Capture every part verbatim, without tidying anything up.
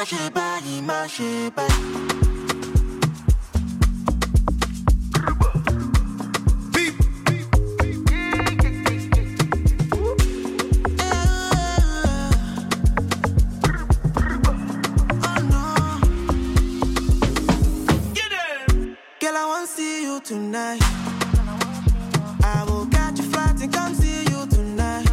Mache body, mache body. Tonight, I will catch a flight and come see you tonight.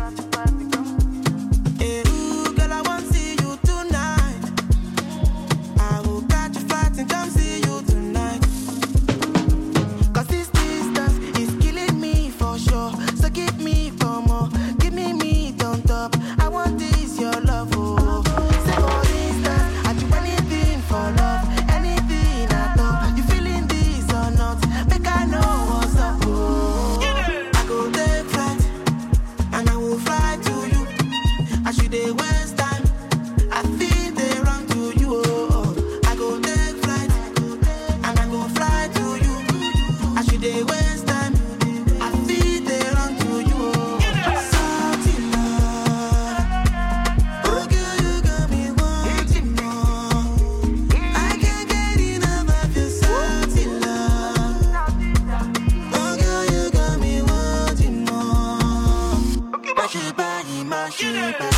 Hey, ooh, girl, I want to see you tonight. I will catch a flight and come see you tonight. Cause this distance is killing me for sure. So give me for more, give me meat on top. I want this, your love, oh. Say for instance, I do anything for love, anything at all. You feeling this or not? Make I know what's up, oh. I go take flight, and I will fly to you. I should dey waste time, I feel they run to you, oh. I go take flight, and I go fly to you. I should dey waste time, I feel they run to you, oh. Salty love, oh girl, you got me wanting more. I can't get enough of your salty love. Oh girl, you got me wanting more. Mash your body, mash your body.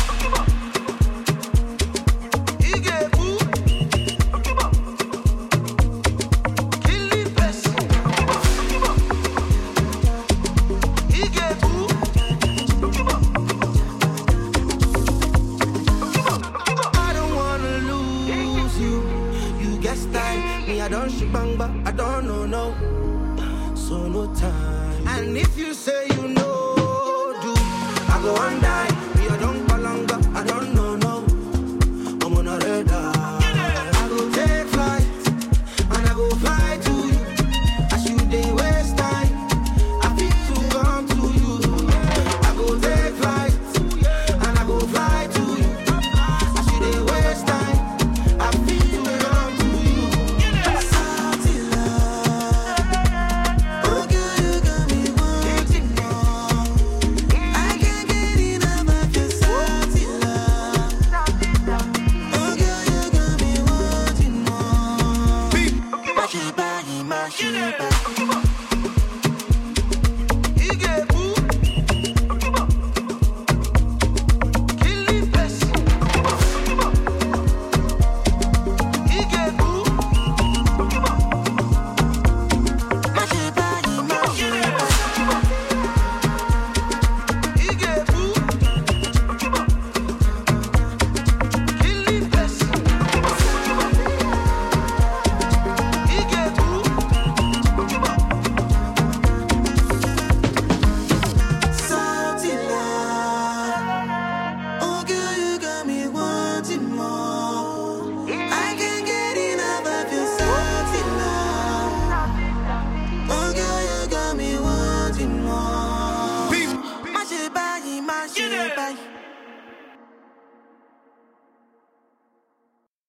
I don't wanna lose you. You get style, me I don't shit bang but I don't know no. So no time. And if you say you know, do I go and die?